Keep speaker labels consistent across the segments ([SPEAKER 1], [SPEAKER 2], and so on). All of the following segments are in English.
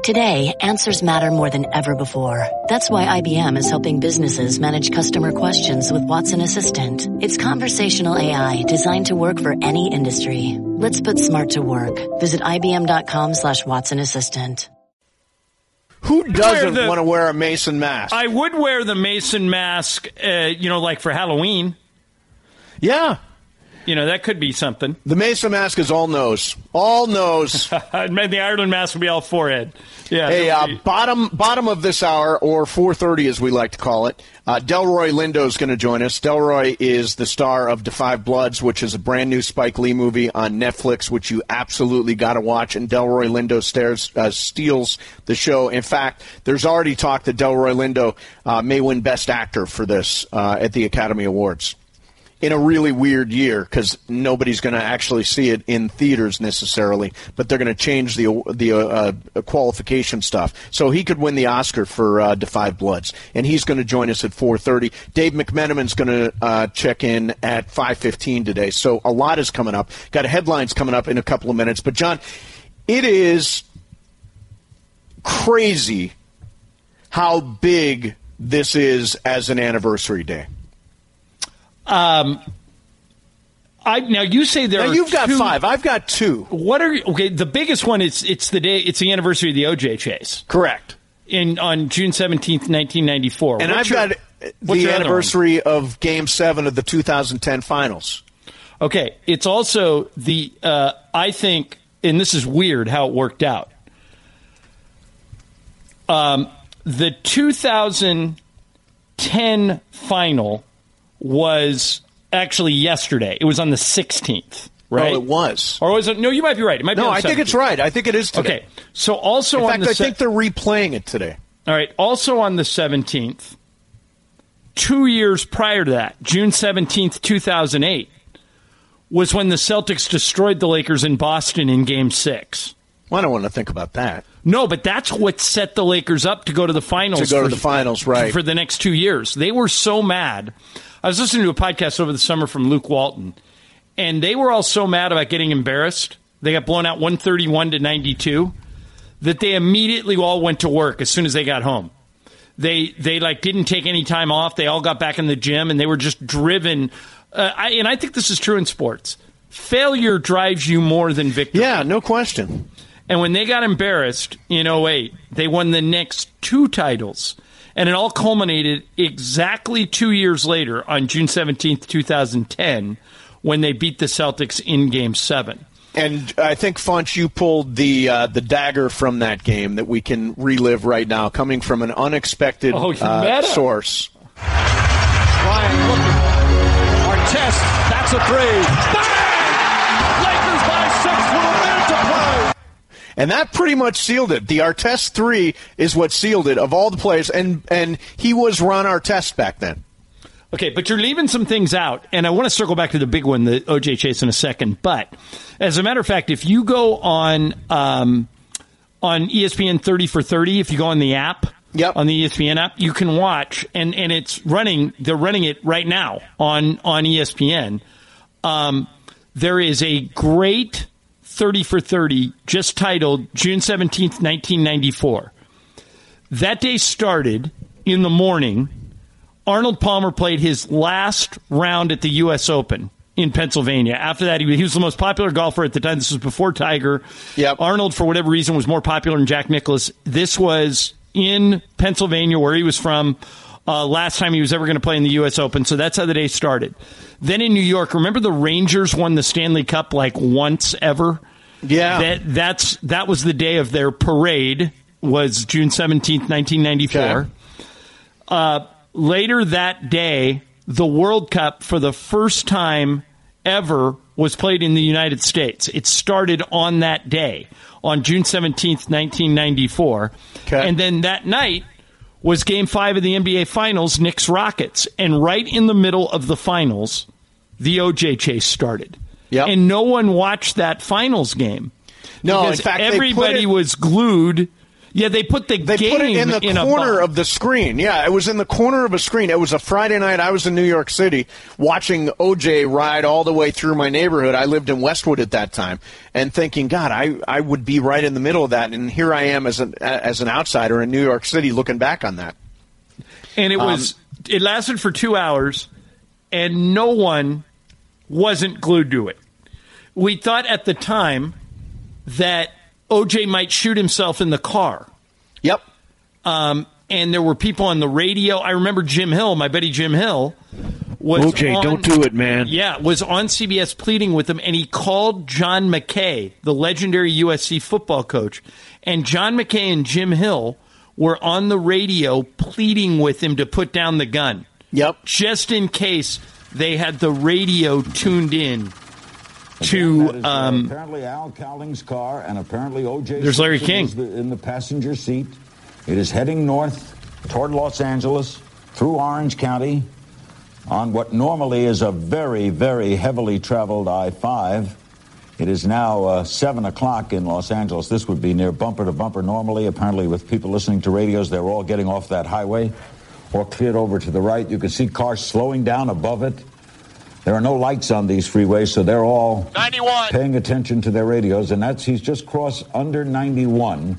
[SPEAKER 1] Today, answers matter more than ever before. That's why IBM is helping businesses manage customer questions with Watson Assistant. It's conversational AI designed to work for any industry. Let's put smart to work. Visit IBM.com/Watson Assistant.
[SPEAKER 2] Who doesn't want to wear a Mason mask?
[SPEAKER 3] I would wear the Mason mask, like for Halloween.
[SPEAKER 2] Yeah.
[SPEAKER 3] That could be something.
[SPEAKER 2] The Mason mask is all nose. All nose.
[SPEAKER 3] And the Ireland mask would be all forehead. Yeah.
[SPEAKER 2] Hey, bottom of this hour, or 4:30 as we like to call it, Delroy Lindo is going to join us. Delroy is the star of Da 5 Bloods, which is a brand new Spike Lee movie on Netflix, which you absolutely got to watch. And Delroy Lindo steals the show. In fact, there's already talk that Delroy Lindo may win Best Actor for this at the Academy Awards. In a really weird year, because nobody's going to actually see it in theaters necessarily, but they're going to change the qualification stuff. So he could win the Oscar for Da 5 Bloods, and he's going to join us at 4:30. Dave McMenamin's going to check in at 5:15 today. So a lot is coming up. Got headlines coming up in a couple of minutes. But, John, it is crazy how big this is as an anniversary day.
[SPEAKER 3] Now you say there. Now
[SPEAKER 2] you've got 5. I've got 2.
[SPEAKER 3] The biggest one is it's the anniversary of the OJ chase.
[SPEAKER 2] Correct.
[SPEAKER 3] On June 17th, 1994.
[SPEAKER 2] And I've got the anniversary of Game 7 of the 2010 Finals.
[SPEAKER 3] Okay, it's also the I think, and this is weird how it worked out. The 2010 final was actually yesterday. It was on the 16th, right?
[SPEAKER 2] Oh, it was.
[SPEAKER 3] Or was it? No, you might be right. It might be on the 17th.
[SPEAKER 2] I think it's right. I think it is today.
[SPEAKER 3] Okay. So also
[SPEAKER 2] in fact, I think they're replaying it today.
[SPEAKER 3] All right. Also on the 17th, 2 years prior to that, June 17th, 2008, was when the Celtics destroyed the Lakers in Boston in Game 6.
[SPEAKER 2] Well, I don't want to think about that.
[SPEAKER 3] No, but that's what set the Lakers up to go to the finals.
[SPEAKER 2] Right.
[SPEAKER 3] For the next 2 years. They were so mad. I was listening to a podcast over the summer from Luke Walton, and they were all so mad about getting embarrassed. They got blown out 131-92 that they immediately all went to work as soon as they got home. They didn't take any time off. They all got back in the gym, and they were just driven. And I think this is true in sports. Failure drives you more than victory.
[SPEAKER 2] Yeah, no question.
[SPEAKER 3] And when they got embarrassed in 2008, they won the next 2 titles. And it all culminated exactly 2 years later on June 17th, 2010, when they beat the Celtics in Game 7.
[SPEAKER 2] And I think, Funch, you pulled the dagger from that game that we can relive right now, coming from an unexpected source.
[SPEAKER 4] Ryan looking. Artest, that's a 3. Bang! Lakers by 6 with a minute to play.
[SPEAKER 2] And that pretty much sealed it. The Artest 3 is what sealed it of all the players, and he was Ron Artest back then.
[SPEAKER 3] Okay, but you're leaving some things out, and I want to circle back to the big one, the OJ chase, in a second. But as a matter of fact, if you go on ESPN 30 for 30, if you go on the app, on the ESPN app, you can watch, and it's running. They're running it right now on ESPN. There is a great 30 for 30, just titled June 17th, 1994. That day started in the morning. Arnold Palmer played his last round at the U.S. Open in Pennsylvania. After that, he was the most popular golfer at the time. This was before Tiger.
[SPEAKER 2] Yep.
[SPEAKER 3] Arnold, for whatever reason, was more popular than Jack Nicklaus. This was in Pennsylvania, where he was from, last time he was ever going to play in the U.S. Open. So that's how the day started. Then in New York, remember the Rangers won the Stanley Cup like once ever?
[SPEAKER 2] Yeah.
[SPEAKER 3] That was the day of their parade, was June 17th, 1994. Okay. Later that day, the World Cup, for the first time ever, was played in the United States. It started on that day, on June 17th, 1994.
[SPEAKER 2] Okay.
[SPEAKER 3] And then that night was Game 5 of the NBA Finals, Knicks-Rockets. And right in the middle of the finals, the OJ chase started.
[SPEAKER 2] Yep.
[SPEAKER 3] And no one watched that finals game.
[SPEAKER 2] No,
[SPEAKER 3] because
[SPEAKER 2] in fact,
[SPEAKER 3] everybody was glued. Yeah, they put it
[SPEAKER 2] in the corner of the screen. Yeah, it was in the corner of a screen. It was a Friday night. I was in New York City watching O.J. ride all the way through my neighborhood. I lived in Westwood at that time, and thinking, God, I would be right in the middle of that. And here I am as an outsider in New York City looking back on that.
[SPEAKER 3] And it lasted for 2 hours, and no one wasn't glued to it. We thought at the time that O.J. might shoot himself in the car.
[SPEAKER 2] Yep.
[SPEAKER 3] And there were people on the radio. I remember Jim Hill, my buddy Jim Hill, was
[SPEAKER 2] O.J., don't do it, man.
[SPEAKER 3] Yeah, was on CBS pleading with him, and he called John McKay, the legendary USC football coach. And John McKay and Jim Hill were on the radio pleading with him to put down the gun.
[SPEAKER 2] Yep.
[SPEAKER 3] Just in case they had the radio tuned in to
[SPEAKER 5] apparently Al Cowling's car, and apparently O.J.
[SPEAKER 3] There's Larry King
[SPEAKER 5] in the passenger seat. It is heading north toward Los Angeles through Orange County on what normally is a very, very heavily traveled I-5. It is now 7 o'clock in Los Angeles. This would be near bumper to bumper normally. Apparently, with people listening to radios, they're all getting off that highway or cleared over to the right. You can see cars slowing down above it. There are no lights on these freeways, so they're all
[SPEAKER 4] 91.
[SPEAKER 5] Paying attention to their radios. And he's just crossed under 91.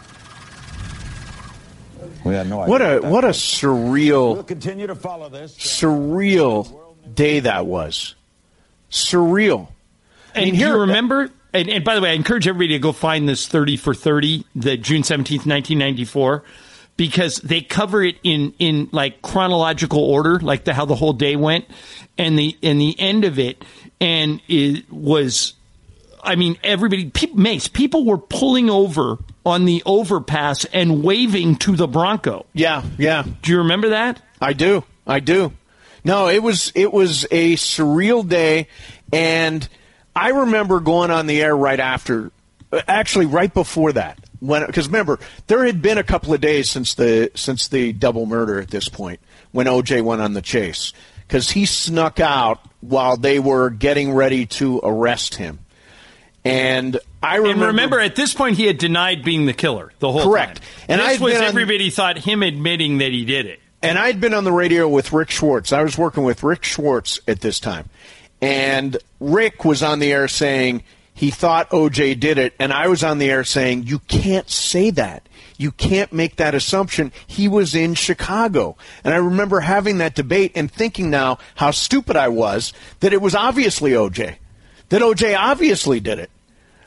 [SPEAKER 5] We had no idea.
[SPEAKER 2] What a surreal,
[SPEAKER 5] we'll continue to follow this.
[SPEAKER 2] Surreal day that was. Surreal.
[SPEAKER 3] And do you remember, and by the way, I encourage everybody to go find this 30 for 30, the June 17th, 1994, because they cover it in like chronological order, like how the whole day went, and the end of it, and it was, I mean, everybody, people were pulling over on the overpass and waving to the Bronco.
[SPEAKER 2] Yeah.
[SPEAKER 3] Do you remember that?
[SPEAKER 2] I do. No, it was a surreal day, and I remember going on the air right after, actually right before that, because remember there had been a couple of days since the double murder at this point when O.J. went on the chase, because he snuck out while they were getting ready to arrest him, and I remember
[SPEAKER 3] at this point he had denied being the killer the whole
[SPEAKER 2] correct.
[SPEAKER 3] time.
[SPEAKER 2] And
[SPEAKER 3] this was everybody thought him admitting that he did it.
[SPEAKER 2] And I'd been on the radio with Rick Schwartz. I was working with Rick Schwartz at this time. And Rick was on the air saying he thought O.J. did it, and I was on the air saying, you can't say that. You can't make that assumption. He was in Chicago. And I remember having that debate and thinking now how stupid I was that it was obviously O.J., that O.J. obviously did it.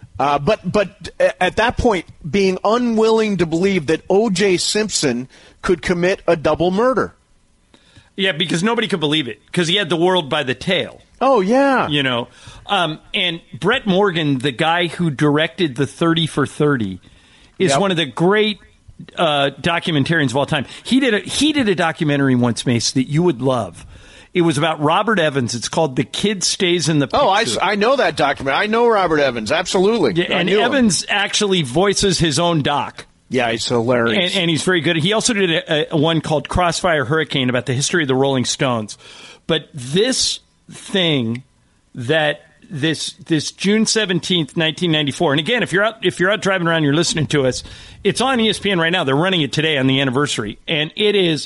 [SPEAKER 2] But at that point, being unwilling to believe that O.J. Simpson could commit a double murder.
[SPEAKER 3] Yeah, because nobody could believe it, because he had the world by the tail.
[SPEAKER 2] Oh, yeah.
[SPEAKER 3] You know, and Brett Morgan, the guy who directed the 30 for 30, is one of the great documentarians of all time. He did a documentary once, Mace, that you would love. It was about Robert Evans. It's called The Kid Stays in the Picture.
[SPEAKER 2] Oh, I know that documentary. I know Robert Evans, absolutely.
[SPEAKER 3] Yeah, and Evans actually voices his own doc.
[SPEAKER 2] Yeah, he's hilarious.
[SPEAKER 3] And he's very good. He also did a one called Crossfire Hurricane about the history of the Rolling Stones. But this thing that this June 17th, 1994, and again, if you're out driving around, you're listening to us, it's on ESPN right now. They're running it today on the anniversary. And it is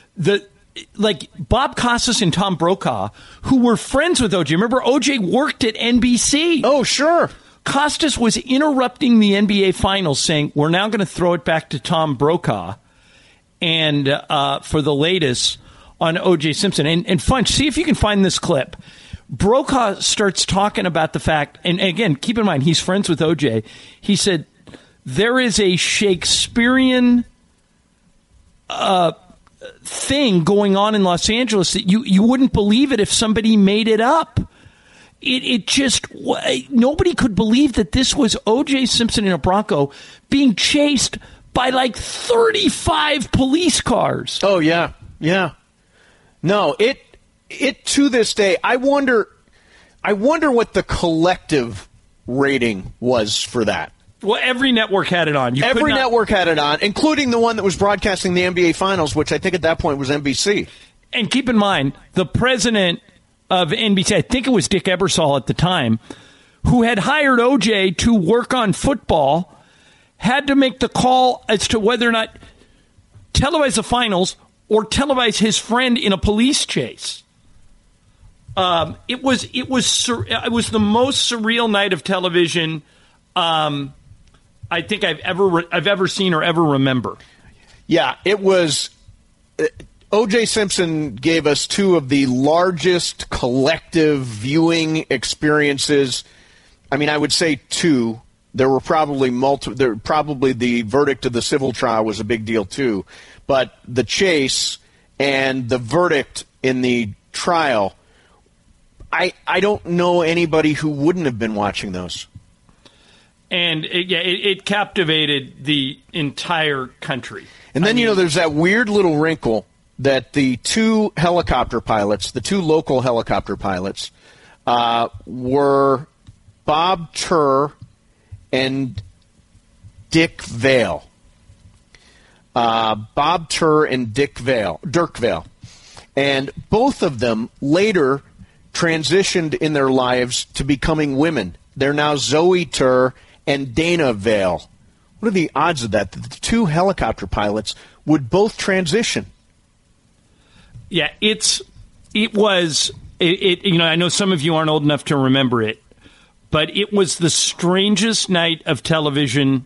[SPEAKER 3] Bob Costas and Tom Brokaw, who were friends with O.J. Remember, O.J. worked at NBC.
[SPEAKER 2] Oh, sure.
[SPEAKER 3] Costas was interrupting the NBA Finals, saying, we're now going to throw it back to Tom Brokaw and for the latest on O.J. Simpson. And Funch, see if you can find this clip. Brokaw starts talking about the fact, and again, keep in mind, he's friends with O.J. He said, there is a Shakespearean thing going on in Los Angeles that you wouldn't believe it if somebody made it up. It just, nobody could believe that this was O.J. Simpson in a Bronco being chased by like 35 police cars.
[SPEAKER 2] Oh, yeah. Yeah. No, it to this day, I wonder what the collective rating was for that.
[SPEAKER 3] Well, every network had it on.
[SPEAKER 2] Every network had it on, including the one that was broadcasting the NBA Finals, which I think at that point was NBC.
[SPEAKER 3] And keep in mind, the president of NBC, I think it was Dick Ebersol at the time, who had hired O.J. to work on football, had to make the call as to whether or not televise the finals or televise his friend in a police chase. It was the most surreal night of television I think I've ever seen or ever remember.
[SPEAKER 2] Yeah, it was. O.J. Simpson gave us two of the largest collective viewing experiences. I mean, I would say two. There were probably probably the verdict of the civil trial was a big deal too, but the chase and the verdict in the trial, I don't know anybody who wouldn't have been watching those.
[SPEAKER 3] And it captivated the entire country.
[SPEAKER 2] And then, there's that weird little wrinkle that the two helicopter pilots, the two local helicopter pilots, were Bob Turr and Dick Vale. Bob Turr and Dirk Vale. And both of them later transitioned in their lives to becoming women. They're now Zoe Turr and Dana Vale. What are the odds of that? That the two helicopter pilots would both transition.
[SPEAKER 3] Yeah, it was. I know some of you aren't old enough to remember it, but it was the strangest night of television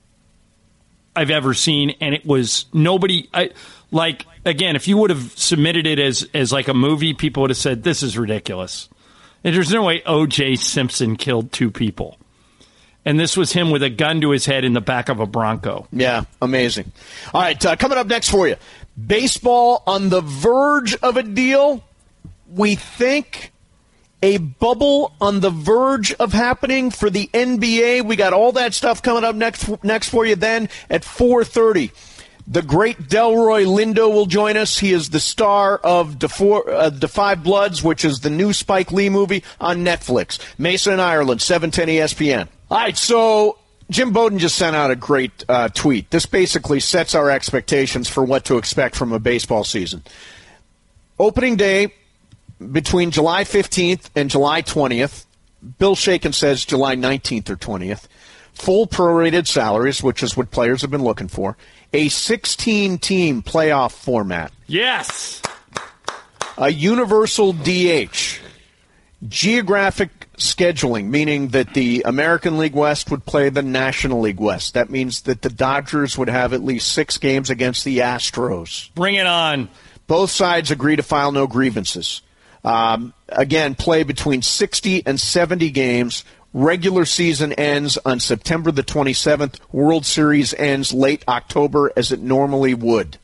[SPEAKER 3] I've ever seen, and it was nobody. Again, if you would have submitted it as like a movie, people would have said this is ridiculous. And there's no way O.J. Simpson killed two people. And this was him with a gun to his head in the back of a Bronco.
[SPEAKER 2] Yeah, amazing. All right, coming up next for you. Baseball on the verge of a deal. We think a bubble on the verge of happening for the NBA. We got all that stuff coming up next for you then at 4:30. The great Delroy Lindo will join us. He is the star of Da 5 Bloods, which is the new Spike Lee movie on Netflix. Mason and Ireland, 710 ESPN. All right, so Jim Bowden just sent out a great tweet. This basically sets our expectations for what to expect from a baseball season. Opening day between July 15th and July 20th. Bill Shaken says July 19th or 20th. Full prorated salaries, which is what players have been looking for. A 16-team playoff format.
[SPEAKER 3] Yes.
[SPEAKER 2] A universal DH. Geographic scheduling, meaning that the American League West would play the National League West. That means that the Dodgers would have at least 6 games against the Astros.
[SPEAKER 3] Bring it on.
[SPEAKER 2] Both sides agree to file no grievances. Again, play between 60 and 70 games. Regular season ends on September the 27th. World Series ends late October, as it normally would.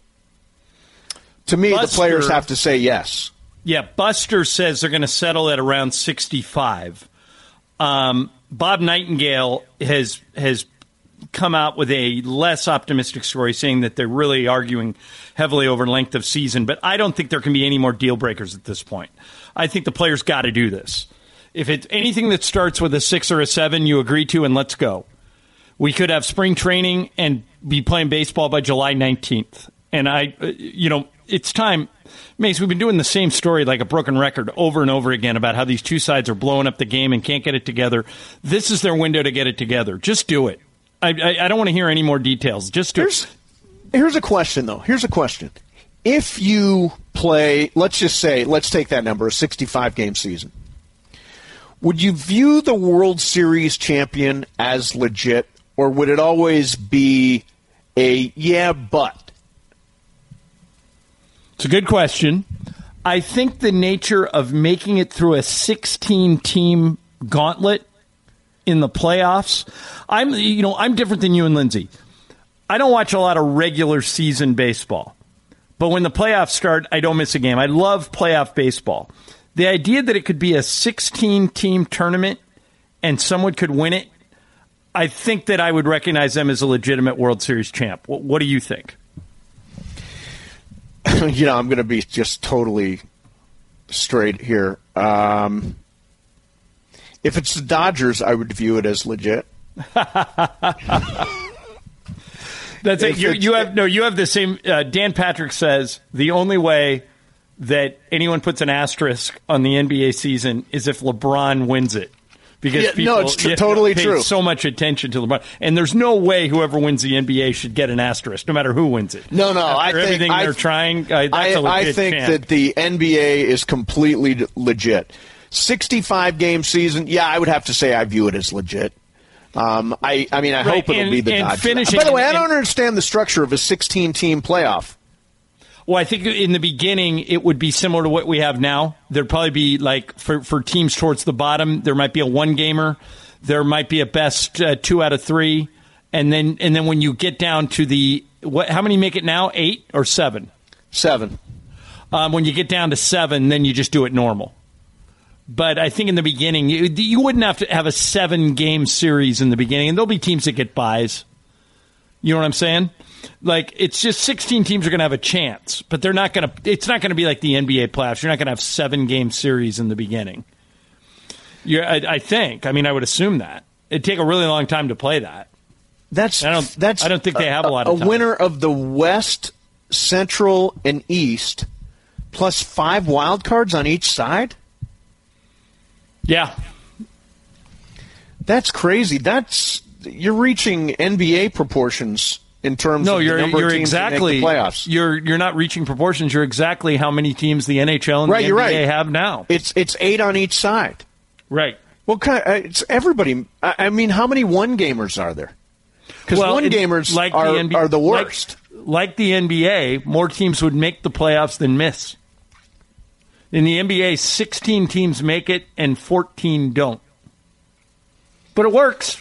[SPEAKER 2] To me, the players have to say yes.
[SPEAKER 3] Yeah, Buster says they're going to settle at around 65. Bob Nightingale has come out with a less optimistic story, saying that they're really arguing heavily over length of season. But I don't think there can be any more deal breakers at this point. I think the players got to do this. If it's anything that starts with a 6 or a 7, you agree to, and let's go. We could have spring training and be playing baseball by July 19th. And it's time. Mace, we've been doing the same story like a broken record over and over again about how these two sides are blowing up the game and can't get it together. This is their window to get it together. Just do it. I don't want to hear any more details. Just do it.
[SPEAKER 2] Here's a question, though. Here's a question. If you play, let's take that number, a 65-game season. Would you view the World Series champion as legit, or would it always be a yeah, but?
[SPEAKER 3] It's a good question. I think the nature of making it through a 16-team gauntlet in the playoffs, I'm different than you and Lindsay. I don't watch a lot of regular season baseball, but when the playoffs start, I don't miss a game. I love playoff baseball. The idea that it could be a 16-team tournament and someone could win it, I think that I would recognize them as a legitimate World Series champ. What do you think?
[SPEAKER 2] I'm going to be just totally straight here. If it's the Dodgers, I would view it as legit.
[SPEAKER 3] That's it. You have the same. Dan Patrick says the only way that anyone puts an asterisk on the NBA season is if LeBron wins it, Because people,
[SPEAKER 2] it's totally
[SPEAKER 3] pay
[SPEAKER 2] true.
[SPEAKER 3] So much attention to LeBron, and there's no way whoever wins the NBA should get an asterisk, no matter who wins it.
[SPEAKER 2] No,
[SPEAKER 3] After everything they're trying.
[SPEAKER 2] I think that the NBA is completely legit. 65-game season. Yeah, I would have to say I view it as legit. I hope it'll be the Dodgers. By the way, I don't understand the structure of a 16-team playoff.
[SPEAKER 3] Well, I think in the beginning it would be similar to what we have now. There'd probably be like for teams towards the bottom, there might be a one-gamer, there might be a best 2 out of 3, and then when you get down to how many make it now? 8 or 7?
[SPEAKER 2] 7.
[SPEAKER 3] When you get down to 7, then you just do it normal. But I think in the beginning you wouldn't have to have a 7-game series in the beginning, and there'll be teams that get buys. You know what I'm saying? Like, it's just 16 teams are going to have a chance, but they're not going to. It's not going to be like the NBA playoffs. You're not going to have 7-game series in the beginning. I think. I mean, I would assume that it'd take a really long time to play that. I don't think they have a lot of time.
[SPEAKER 2] A winner of the West, Central, and East, plus 5 wild cards on each side.
[SPEAKER 3] Yeah,
[SPEAKER 2] that's crazy. You're reaching NBA proportions. In terms of the number of teams that make the playoffs.
[SPEAKER 3] You're not reaching proportions. You're exactly how many teams the NHL and the NBA have now.
[SPEAKER 2] It's 8 on each side.
[SPEAKER 3] Right.
[SPEAKER 2] Well, it's everybody. I mean, how many one-gamers are there? Because one-gamers are the worst.
[SPEAKER 3] Like the NBA, more teams would make the playoffs than miss. In the NBA, 16 teams make it and 14 don't. But it works.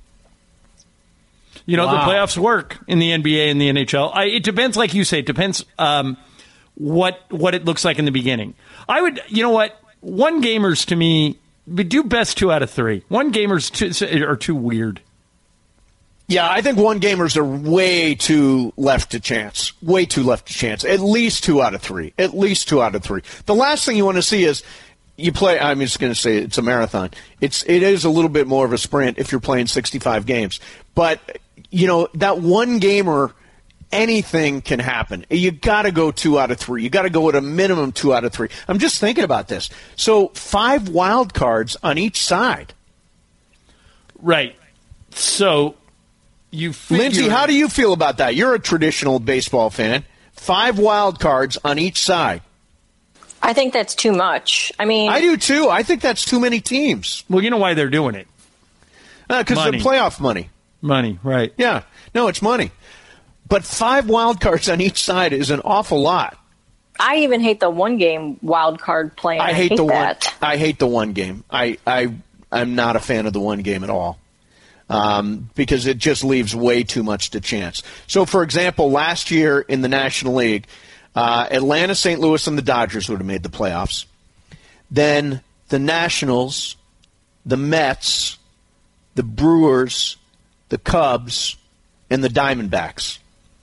[SPEAKER 3] The playoffs work in the NBA and the NHL. It depends, like you say. It depends what it looks like in the beginning. I would, one-gamers to me, we do best 2 out of 3. One-gamers are too weird.
[SPEAKER 2] Yeah, I think one-gamers are way too left to chance. Way too left to chance. At least 2 out of 3. At least 2 out of 3. The last thing you want to see is you play. I'm just going to say it's a marathon. It is a little bit more of a sprint if you're playing 65 games, but. That one gamer, anything can happen. You got to go 2 out of 3. You got to go at a minimum 2 out of 3. I'm just thinking about this. So 5 wild cards on each side.
[SPEAKER 3] Right. So
[SPEAKER 2] Lindsay, how do you feel about that? You're a traditional baseball fan. 5 wild cards on each side.
[SPEAKER 6] I think that's too much. I mean,
[SPEAKER 2] I do too. I think that's too many teams.
[SPEAKER 3] Well, you know why they're doing it?
[SPEAKER 2] Because of playoff money.
[SPEAKER 3] Money, right.
[SPEAKER 2] Yeah. No, it's money. But 5 wild cards on each side is an awful lot.
[SPEAKER 6] I even hate the one-game wild card plan.
[SPEAKER 2] I hate the one game. I'm not a fan of the one game at all. Because it just leaves way too much to chance. So, for example, last year in the National League, Atlanta, St. Louis, and the Dodgers would have made the playoffs. Then the Nationals, the Mets, the Brewers, the Cubs, and the Diamondbacks.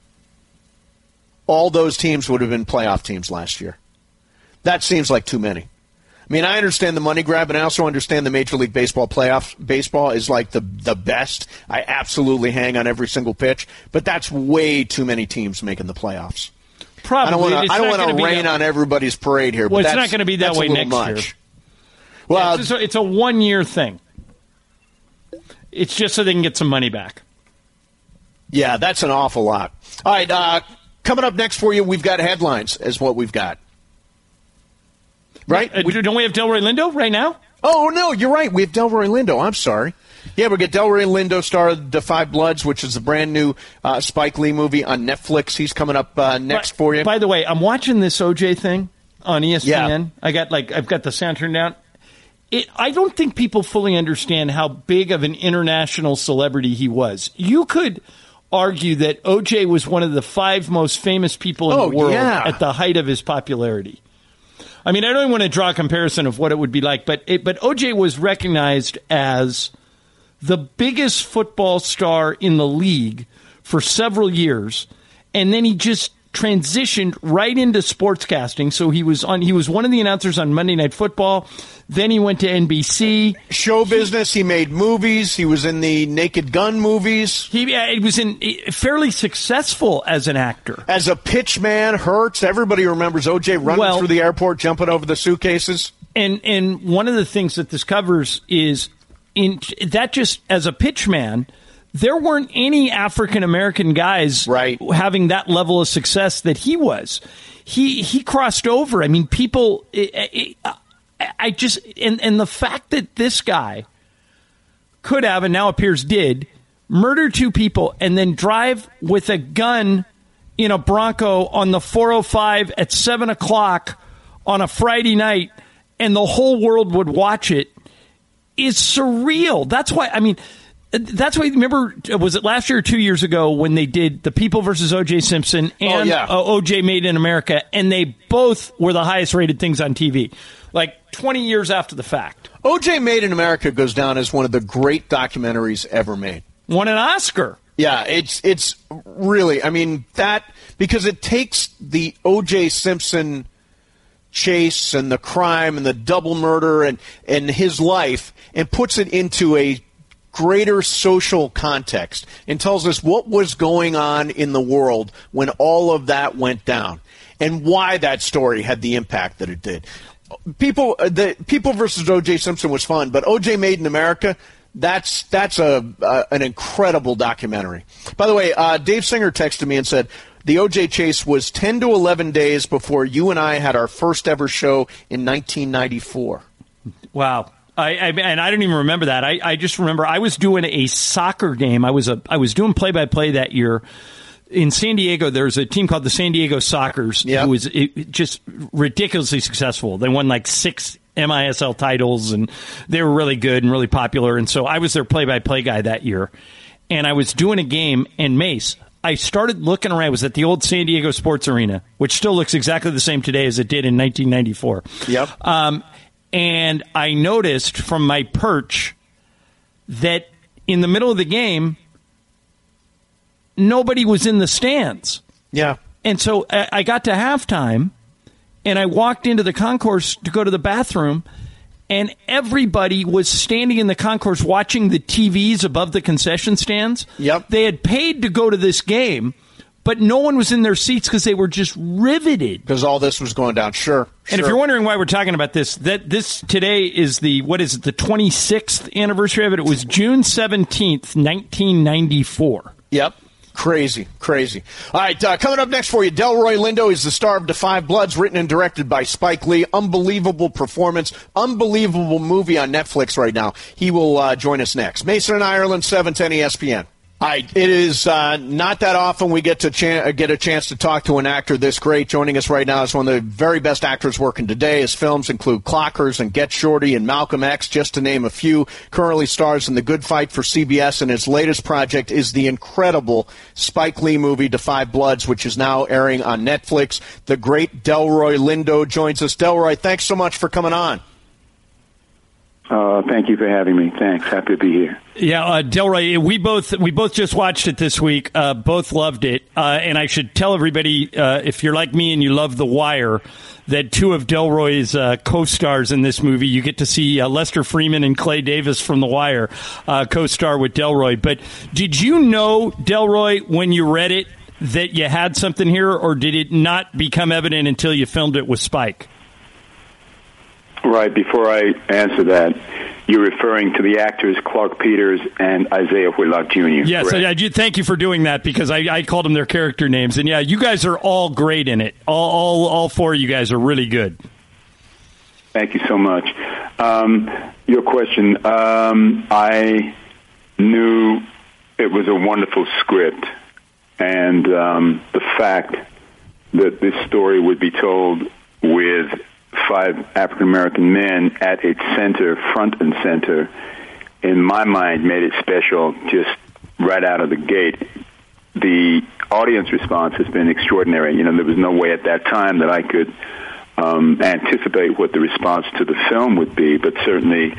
[SPEAKER 2] All those teams would have been playoff teams last year. That seems like too many. I mean, I understand the money grab, and I also understand the Major League Baseball playoffs. Baseball is like the best. I absolutely hang on every single pitch, but that's way too many teams making the playoffs.
[SPEAKER 3] Probably.
[SPEAKER 2] I don't want to rain on everybody's parade here.
[SPEAKER 3] Well,
[SPEAKER 2] but
[SPEAKER 3] it's not going to be that way next year. Well, it's a one-year thing. It's just so they can get some money back.
[SPEAKER 2] Yeah, that's an awful lot. All right, coming up next for you, we've got headlines as what we've got. Right?
[SPEAKER 3] Don't we have Delroy Lindo right now?
[SPEAKER 2] Oh, no, you're right. We have Delroy Lindo. I'm sorry. Yeah, we get Delroy Lindo, star of Da 5 Bloods, which is a brand new Spike Lee movie on Netflix. He's coming up next for you.
[SPEAKER 3] By the way, I'm watching this OJ thing on ESPN. Yeah. I've got the sound turned down. I don't think people fully understand how big of an international celebrity he was. You could argue that OJ was one of the 5 most famous people in the world at the height of his popularity. I mean, I don't even want to draw a comparison of what it would be like, but OJ was recognized as the biggest football star in the league for several years, and then he just transitioned right into sportscasting. So he was one of the announcers on Monday Night Football. Then he went to NBC.
[SPEAKER 2] Show business. He made movies. He was in the Naked Gun movies.
[SPEAKER 3] He was fairly successful as an actor.
[SPEAKER 2] As a pitchman, Hurts. Everybody remembers OJ running through the airport, jumping over the suitcases.
[SPEAKER 3] And one of the things that this covers is that just as a pitchman, there weren't any African American guys having that level of success that he was. He crossed over. I mean, people. I just and the fact that this guy could have, and now appears did, murder 2 people and then drive with a gun in a Bronco on the 405 at 7 o'clock on a Friday night, and the whole world would watch it, is surreal. That's why, remember, was it last year or 2 years ago when they did The People versus O.J. Simpson and O.J. Made in America, and they both were the highest rated things on TV, like 20 years after the fact.
[SPEAKER 2] O.J. Made in America goes down as one of the great documentaries ever made.
[SPEAKER 3] Won an Oscar.
[SPEAKER 2] Yeah, it's really, that, because it takes the O.J. Simpson chase and the crime and the double murder and his life and puts it into a greater social context and tells us what was going on in the world when all of that went down and why that story had the impact that it did. People versus O.J. Simpson was fun, but O.J. Made in America, that's an incredible documentary. By the way, Dave Singer texted me and said, the O.J. chase was 10 to 11 days before you and I had our first ever show in 1994.
[SPEAKER 3] Wow. And I don't even remember that. I just remember I was doing a soccer game. I was doing play-by-play that year. In San Diego, there's a team called the San Diego Sockers who was just ridiculously successful. They won like 6 MISL titles, and they were really good and really popular. And so I was their play-by-play guy that year. And I was doing a game, and Mace, I started looking around. I was at the old San Diego Sports Arena, which still looks exactly the same today as it did in 1994.
[SPEAKER 2] Yep.
[SPEAKER 3] And I noticed from my perch that in the middle of the game, nobody was in the stands.
[SPEAKER 2] Yeah.
[SPEAKER 3] And so I got to halftime, and I walked into the concourse to go to the bathroom, and everybody was standing in the concourse watching the TVs above the concession stands.
[SPEAKER 2] Yep.
[SPEAKER 3] They had paid to go to this game, but no one was in their seats because they were just riveted.
[SPEAKER 2] Because all this was going down. Sure.
[SPEAKER 3] And if you're wondering why we're talking about this, this today is the 26th anniversary of it. It was June 17th, 1994.
[SPEAKER 2] Yep. Crazy. All right, coming up next for you, Delroy Lindo is the star of Da 5 Bloods, written and directed by Spike Lee. Unbelievable performance, unbelievable movie on Netflix right now. He will join us next. Mason and Ireland, 710 ESPN. All right, it is not that often we get a chance to talk to an actor this great. Joining us right now is one of the very best actors working today. His films include Clockers and Get Shorty and Malcolm X, just to name a few. Currently stars in The Good Fight for CBS, and his latest project is the incredible Spike Lee movie, Da 5 Bloods, which is now airing on Netflix. The great Delroy Lindo joins us. Delroy, thanks so much for coming on.
[SPEAKER 7] Thank you for having me. Thanks. Happy to be here.
[SPEAKER 3] Yeah, Delroy, we both just watched it this week. Both loved it. And I should tell everybody, if you're like me and you love The Wire, that 2 of Delroy's co-stars in this movie, you get to see Lester Freeman and Clay Davis from The Wire co-star with Delroy. But did you know, Delroy, when you read it, that you had something here, or did it not become evident until you filmed it with Spike?
[SPEAKER 7] Right. Before I answer that, you're referring to the actors Clark Peters and Isaiah Whitlock Jr.
[SPEAKER 3] Yes, I do. Thank you for doing that, because I called them their character names. And, yeah, you guys are all great in it. All 4 of you guys are really good.
[SPEAKER 7] Thank you so much. Your question, I knew it was a wonderful script, and the fact that this story would be told with 5 African-American men at its center, front and center, in my mind made it special just right out of the gate. The audience response has been extraordinary. You know, there was no way at that time that I could anticipate what the response to the film would be, but certainly,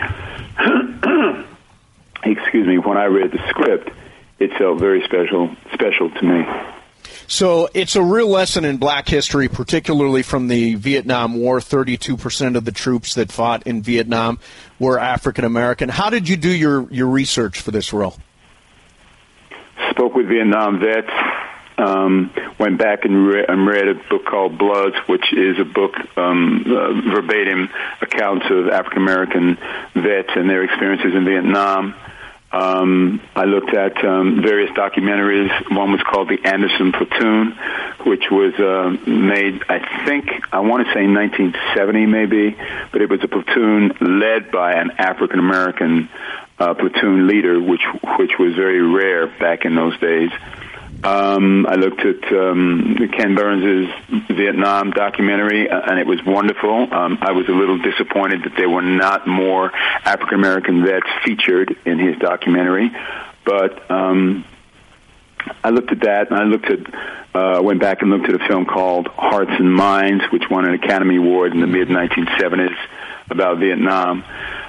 [SPEAKER 7] excuse me, when I read the script, it felt very special to me.
[SPEAKER 2] So it's a real lesson in black history, particularly from the Vietnam War. 32% of the troops that fought in Vietnam were African American. How did you do your research for this role?
[SPEAKER 7] Spoke with Vietnam vets, went back and read a book called Bloods, which is a book, verbatim accounts of African American vets and their experiences in Vietnam. I looked at various documentaries. One was called The Anderson Platoon, which was made, I want to say 1970 maybe, but it was a platoon led by an African American platoon leader, which was very rare back in those days. I looked at Ken Burns' Vietnam documentary, and it was wonderful. I was a little disappointed that there were not more African American vets featured in his documentary, but I looked at that, and I went back and looked at a film called Hearts and Minds, which won an Academy Award in the mid-1970s about Vietnam,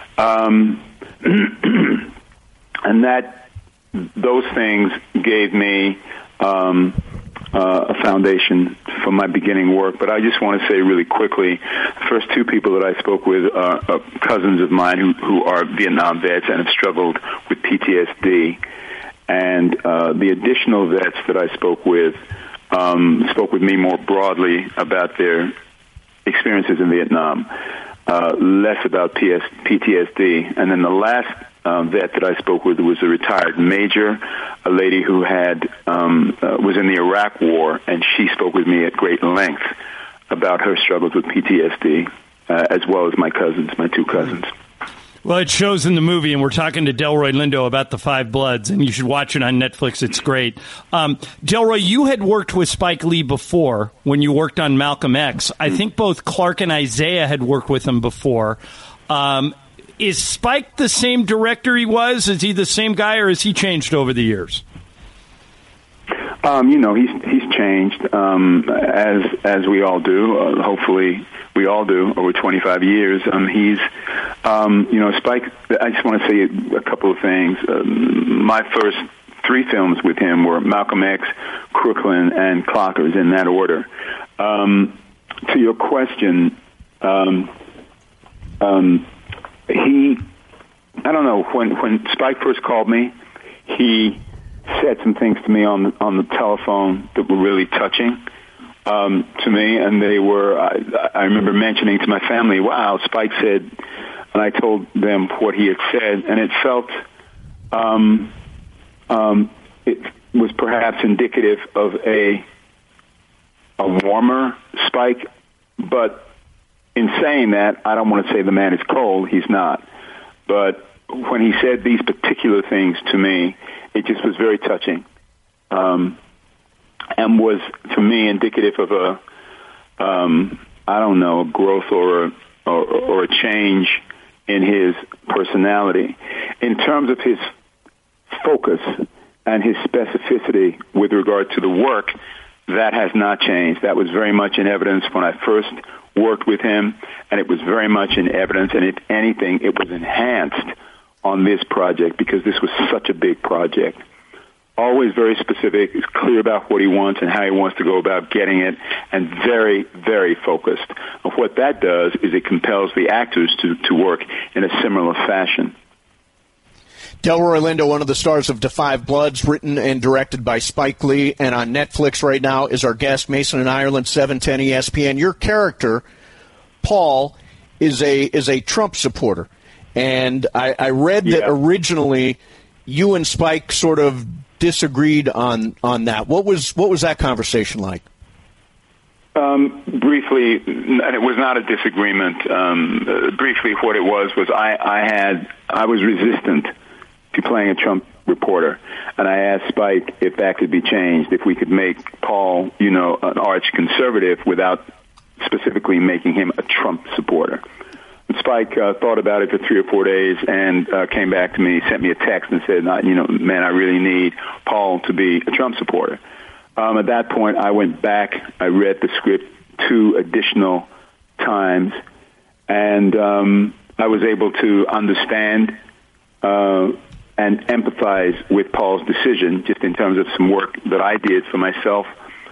[SPEAKER 7] and those things gave me a foundation for my beginning work. But I just want to say really quickly, the first two people that I spoke with are cousins of mine who are Vietnam vets and have struggled with PTSD. And the additional vets that I spoke with me more broadly about their experiences in Vietnam, less about PTSD. And then the last vet that I spoke with was a retired major, a lady who had was in the Iraq War, and she spoke with me at great length about her struggles with PTSD, as well as my two cousins.
[SPEAKER 3] Well, it shows in the movie, and we're talking to Delroy Lindo about The Five Bloods, and you should watch it on Netflix. It's great. Delroy, you had worked with Spike Lee before when you worked on Malcolm X. I think both Clark and Isaiah had worked with him before. Is Spike the same director he was? Is he the same guy, or has he changed over the years?
[SPEAKER 7] He's changed, as we all do. Hopefully, we all do over 25 years. He's, Spike. I just want to say a couple of things. My first three films with him were Malcolm X, Crooklyn, and Clockers, in that order. To your question, I don't know, when Spike first called me, he said some things to me on the telephone that were really touching to me, and they were, I remember mentioning to my family, wow, Spike said, and I told them what he had said, and it felt, it was perhaps indicative of a warmer Spike, but in saying that, I don't want to say the man is cold. He's not. But when he said these particular things to me, it just was very touching, and was, to me, indicative of a growth or a change in his personality. In terms of his focus and his specificity with regard to the work, that has not changed. That was very much in evidence when I first worked with him, and it was very much in evidence, and if anything, it was enhanced on this project because this was such a big project. Always very specific, is clear about what he wants and how he wants to go about getting it, and very, very focused. And what that does is it compels the actors to work in a similar fashion.
[SPEAKER 2] Delroy Lindo, one of the stars of Da 5 Bloods, written and directed by Spike Lee, and on Netflix right now, is our guest, Mason in Ireland, 710 ESPN. Your character, Paul, is a Trump supporter, and I read that originally you and Spike sort of disagreed on that. What was that conversation like?
[SPEAKER 7] Briefly, and it was not a disagreement. Briefly, what it was I was resistant to playing a Trump reporter, and I asked Spike if that could be changed, if we could make Paul, an arch conservative without specifically making him a Trump supporter. And Spike thought about it for 3 or 4 days and came back to me, sent me a text and said, man, I really need Paul to be a Trump supporter. At that point, I went back, I read the script 2 additional times, and I was able to understand and empathize with Paul's decision, just in terms of some work that I did for myself,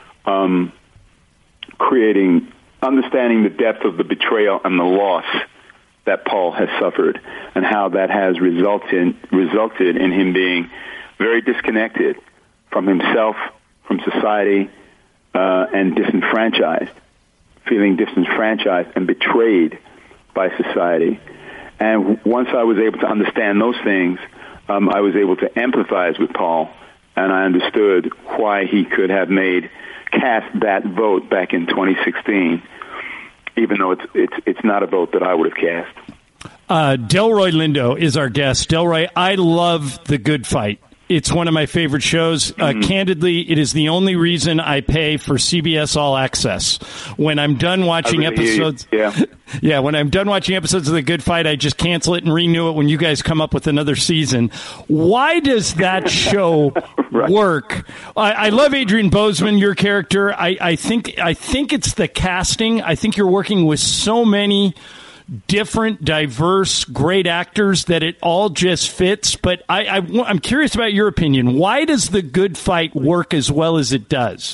[SPEAKER 7] understanding the depth of the betrayal and the loss that Paul has suffered, and how that has resulted in him being very disconnected from himself, from society and disenfranchised, feeling disenfranchised and betrayed by society. And once I was able to understand those things, I was able to empathize with Paul, and I understood why he could have cast that vote back in 2016, even though it's not a vote that I would have cast.
[SPEAKER 3] Delroy Lindo is our guest. Delroy, I love The Good Fight. It's one of my favorite shows. Candidly, it is the only reason I pay for CBS All Access. When I'm done watching episodes, when I'm done watching episodes of The Good Fight, I just cancel it and renew it when you guys come up with another season. Why does that show work? I love Adrian Bozeman, your character. I think it's the casting. I think you're working with so many different, diverse, great actors that it all just fits. But I'm curious about your opinion. Why does The Good Fight work as well as it does?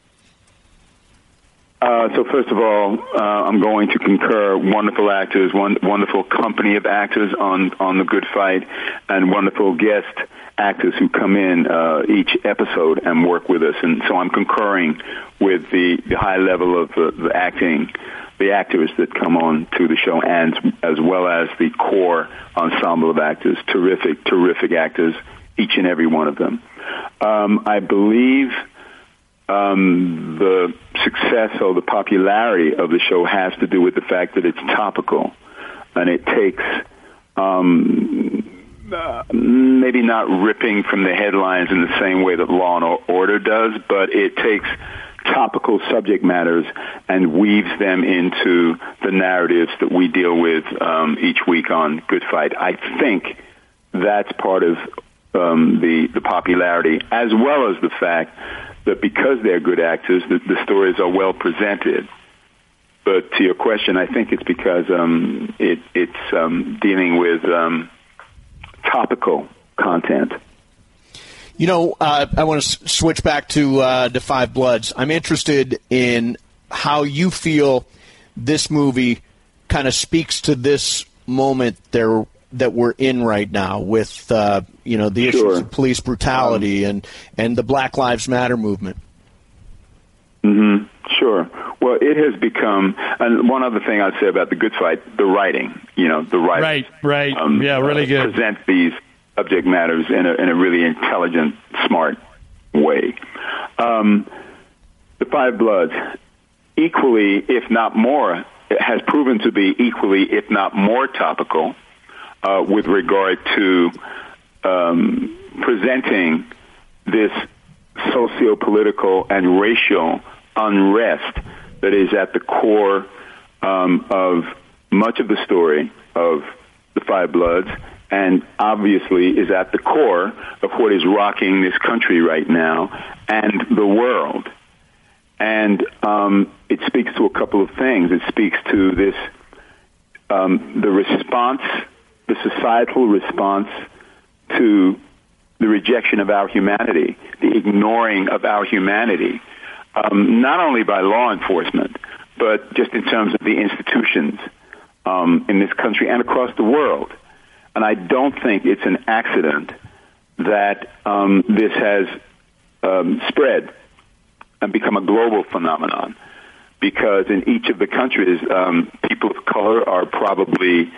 [SPEAKER 7] So first of all, I'm going to concur. Wonderful actors, wonderful company of actors on The Good Fight, and wonderful guest actors who come in each episode and work with us. And so I'm concurring with the high level of the actors that come on to the show, and as well as the core ensemble of actors, terrific actors, each and every one of them. I believe the success or the popularity of the show has to do with the fact that it's topical, and it takes maybe not ripping from the headlines in the same way that Law and Order does, but it takes topical subject matters and weaves them into the narratives that we deal with each week on Good Fight. I think that's part of the popularity, as well as the fact that because they're good actors, the stories are well presented. But to your question, I think it's because it's dealing with topical content.
[SPEAKER 2] You know, I want to switch back to Five Bloods. I'm interested in how you feel this movie kind of speaks to this moment that we're in right now with, the issues of police brutality and the Black Lives Matter movement.
[SPEAKER 7] Mm-hmm. Sure. Well, it has become, and one other thing I'd say about The Good Fight, the writing. The writing.
[SPEAKER 3] Right. Yeah, really good.
[SPEAKER 7] Present these subject matters in a really intelligent, smart way. The Five Bloods, equally, if not more, has proven to be equally, if not more topical with regard to presenting this socio-political and racial unrest that is at the core of much of the story of The Five Bloods, and obviously is at the core of what is rocking this country right now and the world. And it speaks to a couple of things. It speaks to this, the response, the societal response to the rejection of our humanity, the ignoring of our humanity, not only by law enforcement, but just in terms of the institutions in this country and across the world. And I don't think it's an accident that this has spread and become a global phenomenon, because in each of the countries, people of color are probably,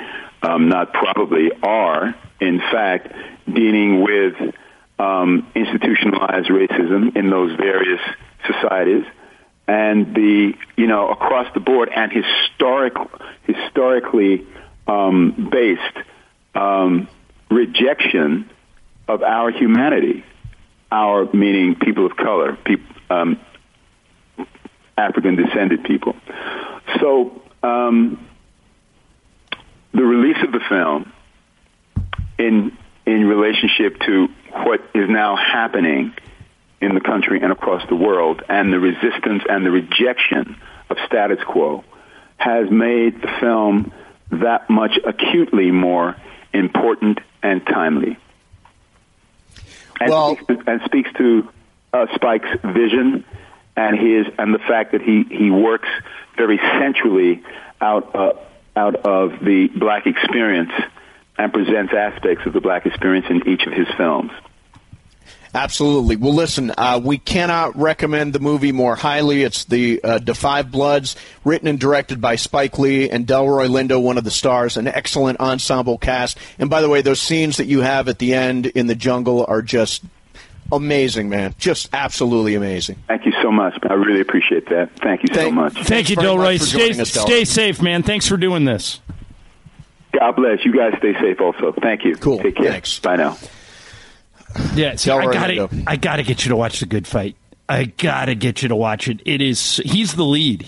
[SPEAKER 7] are, in fact, dealing with institutionalized racism in those various societies, and across the board, and historically based rejection of our humanity, our meaning people of color, African-descended people. So the release of the film in relationship to what is now happening in the country and across the world, and the resistance and the rejection of status quo, has made the film that much acutely more important and timely. And speaks to Spike's vision and the fact that he works very centrally out of the black experience and presents aspects of the black experience in each of his films.
[SPEAKER 2] Absolutely. Well, listen, we cannot recommend the movie more highly. It's the Da 5 Bloods, written and directed by Spike Lee and Delroy Lindo, one of the stars, an excellent ensemble cast. And by the way, those scenes that you have at the end in the jungle are just amazing, man. Just absolutely amazing.
[SPEAKER 7] Thank you so much. I really appreciate that. Thank you so much.
[SPEAKER 3] Thank you, Delroy. Stay safe, man. Thanks for doing this.
[SPEAKER 7] God bless. You guys stay safe also. Thank you.
[SPEAKER 2] Cool.
[SPEAKER 7] Take care.
[SPEAKER 2] Thanks.
[SPEAKER 7] Bye now.
[SPEAKER 3] Yeah, see, I gotta get you to watch The Good Fight. I gotta get you to watch it. He's the lead.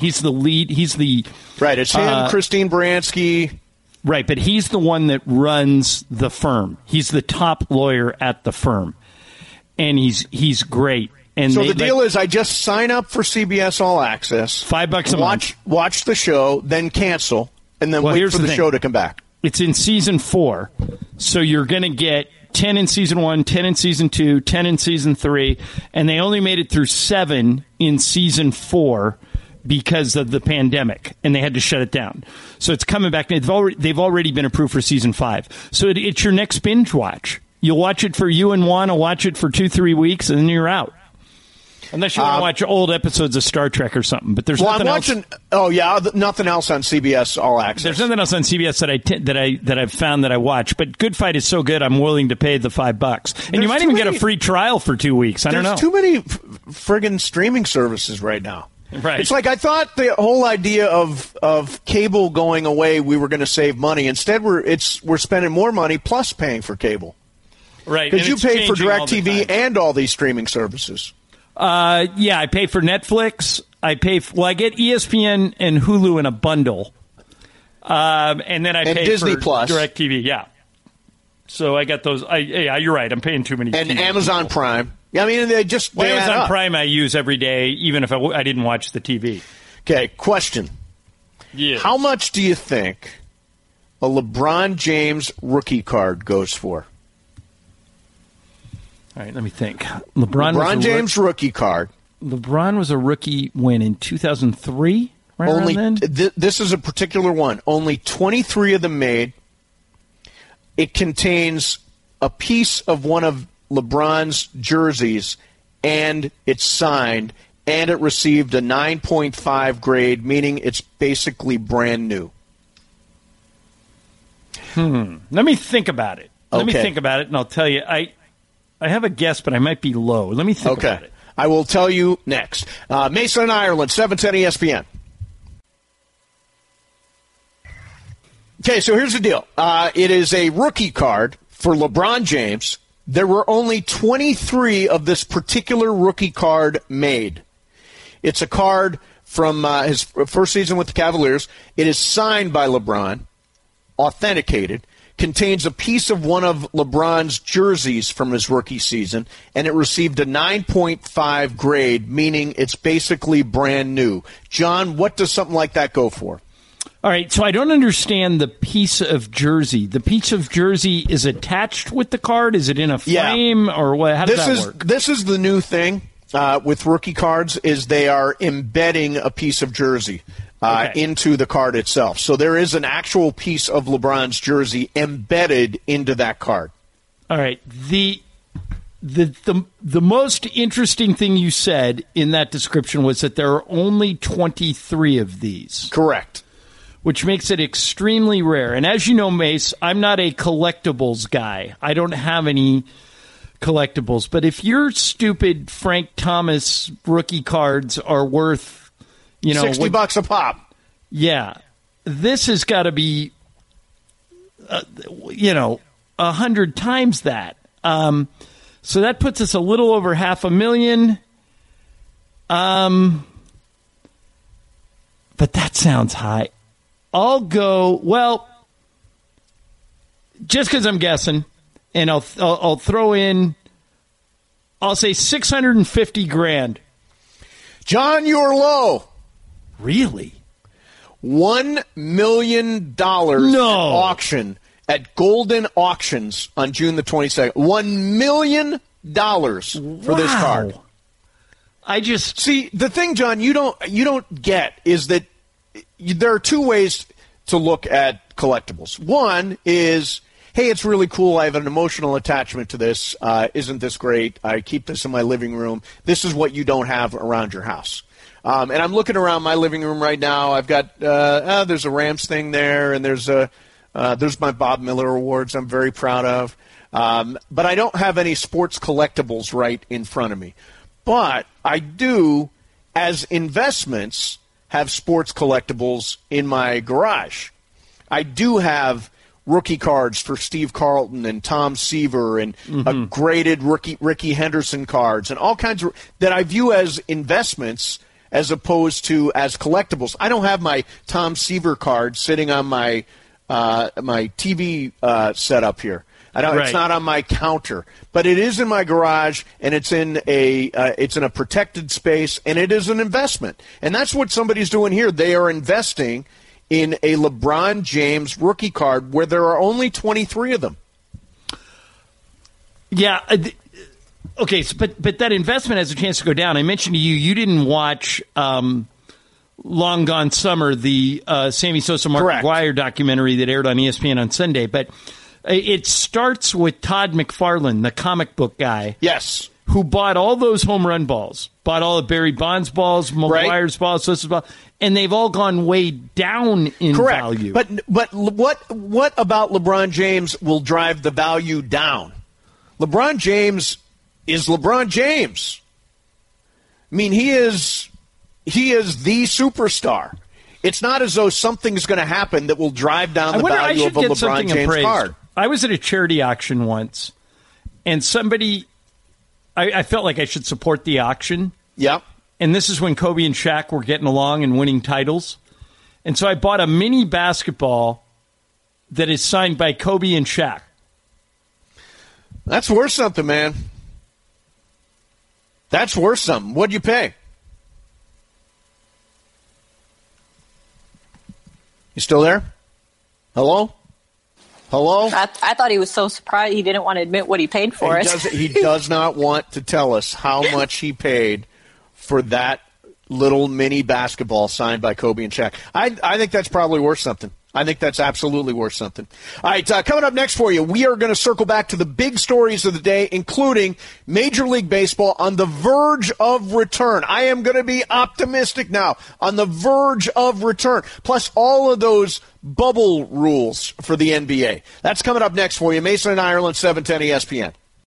[SPEAKER 2] Right, it's him, Christine Baranski.
[SPEAKER 3] Right, but he's the one that runs the firm. He's the top lawyer at the firm. And he's great. And
[SPEAKER 2] so the deal is I just sign up for CBS All Access.
[SPEAKER 3] $5 a month.
[SPEAKER 2] Watch the show, then cancel, and then wait for the show to come back.
[SPEAKER 3] It's in season 4, so you're going to get 10 in season 1, 10 in season 2, 10 in season 3, and they only made it through 7 in season 4 because of the pandemic, and they had to shut it down. So it's coming back. They've already been approved for season 5. So it's your next binge watch. You'll watch it for you and Juan will watch it for 2-3 weeks, and then you're out. Unless you want to watch old episodes of Star Trek or something, but there's nothing else.
[SPEAKER 2] Nothing else on CBS All Access.
[SPEAKER 3] There's nothing else on CBS that I've found that I watch. But Good Fight is so good, I'm willing to pay the $5. And you might even get a free trial for 2 weeks. I don't know.
[SPEAKER 2] There's too many friggin' streaming services right now.
[SPEAKER 3] Right.
[SPEAKER 2] It's like I thought the whole idea of cable going away, we were going to save money. Instead, we're spending more money plus paying for cable.
[SPEAKER 3] Right.
[SPEAKER 2] Because you pay for DirecTV and all these streaming services.
[SPEAKER 3] Yeah, I pay for Netflix. I get ESPN and Hulu in a bundle, and then I pay
[SPEAKER 2] Disney
[SPEAKER 3] for
[SPEAKER 2] Plus,
[SPEAKER 3] DirecTV. Yeah, so I got those. Yeah, you're right. I'm paying too many.
[SPEAKER 2] And Amazon Prime. I mean, they
[SPEAKER 3] Amazon Prime I use every day, even if I didn't watch the TV.
[SPEAKER 2] Okay, question.
[SPEAKER 3] Yeah.
[SPEAKER 2] How much do you think a LeBron James rookie card goes for?
[SPEAKER 3] All right, let me think. LeBron
[SPEAKER 2] James rookie card.
[SPEAKER 3] LeBron was a rookie when in 2003. Right
[SPEAKER 2] only
[SPEAKER 3] around then?
[SPEAKER 2] This is a particular one. Only 23 of them made. It contains a piece of one of LeBron's jerseys, and it's signed, and it received a 9.5 grade, meaning it's basically brand new.
[SPEAKER 3] Let me think about it. Let me think about it, and I'll tell you. I have a guess, but I might be low. Let me think about it.
[SPEAKER 2] I will tell you next. Mason in Ireland, 710 ESPN. Okay, so here's the deal. It is a rookie card for LeBron James. There were only 23 of this particular rookie card made. It's a card from his first season with the Cavaliers. It is signed by LeBron, authenticated, contains a piece of one of LeBron's jerseys from his rookie season, and it received a 9.5 grade, meaning it's basically brand new. John, what does something like that go for?
[SPEAKER 3] All right, so I don't understand the piece of jersey. The piece of jersey is attached with the card? Is it in a frame, or what? How does that work?
[SPEAKER 2] This is the new thing with rookie cards, is they are embedding a piece of jersey into the card itself. So there is an actual piece of LeBron's jersey embedded into that card.
[SPEAKER 3] All right. The most interesting thing you said in that description was that there are only 23 of these.
[SPEAKER 2] Correct.
[SPEAKER 3] Which makes it extremely rare. And as you know, Mace, I'm not a collectibles guy. I don't have any collectibles. But if your stupid Frank Thomas rookie cards are worth,
[SPEAKER 2] $60 a pop.
[SPEAKER 3] Yeah. This has got to be, 100 times that. So that puts us a little over $500,000. But that sounds high. I'll go, just because I'm guessing, and I'll throw in, I'll say $650,000.
[SPEAKER 2] John, you're low.
[SPEAKER 3] Really?
[SPEAKER 2] $1 million at auction at Golden Auctions on June the 22nd. $1 million for this card.
[SPEAKER 3] I just
[SPEAKER 2] see the thing, John. You don't get is that there are two ways to look at collectibles. One is hey, it's really cool. I have an emotional attachment to this. Isn't this great? I keep this in my living room. This is what you don't have around your house. And I'm looking around my living room right now. I've got there's a Rams thing there, and there's my Bob Miller Awards I'm very proud of. But I don't have any sports collectibles right in front of me. But I do, as investments, have sports collectibles in my garage. I do have rookie cards for Steve Carlton and Tom Seaver and graded Ricky Henderson cards and all kinds of that I view as investments as opposed to as collectibles. I don't have my Tom Seaver card sitting on my my TV setup here. It's not on my counter, but it is in my garage, and it's in a protected space, and it is an investment. And that's what somebody's doing here. They are investing in a LeBron James rookie card where there are only 23 of them. Yeah.
[SPEAKER 3] Okay, but that investment has a chance to go down. I mentioned to you, you didn't watch Long Gone Summer, the Sammy Sosa Mark McGwire documentary that aired on ESPN on Sunday, but it starts with Todd McFarlane, the comic book guy.
[SPEAKER 2] Yes.
[SPEAKER 3] Who bought all those home run balls, bought all of Barry Bonds balls, McGwire's balls, Sosa's balls, and they've all gone way down in value.
[SPEAKER 2] But what about LeBron James will drive the value down? LeBron James is LeBron James. I mean, he is the superstar. It's not as though something's going to happen that will drive down the value of a LeBron James card.
[SPEAKER 3] I was at a charity auction once, and somebody, I felt like I should support the auction.
[SPEAKER 2] Yep.
[SPEAKER 3] And this is when Kobe and Shaq were getting along and winning titles. And so I bought a mini basketball that is signed by Kobe and Shaq.
[SPEAKER 2] That's worth something, man. That's worth something. What'd you pay? You still there? Hello? Hello?
[SPEAKER 6] I thought he was so surprised he didn't want to admit what he paid for it.
[SPEAKER 2] He does not want to tell us how much he paid for that little mini basketball signed by Kobe and Shaq. I think that's probably worth something. I think that's absolutely worth something. All right, coming up next for you, we are going to circle back to the big stories of the day, including Major League Baseball on the verge of return. I am going to be optimistic now, on the verge of return, plus all of those bubble rules for the NBA. That's coming up next for you. Mason and Ireland, 710 ESPN.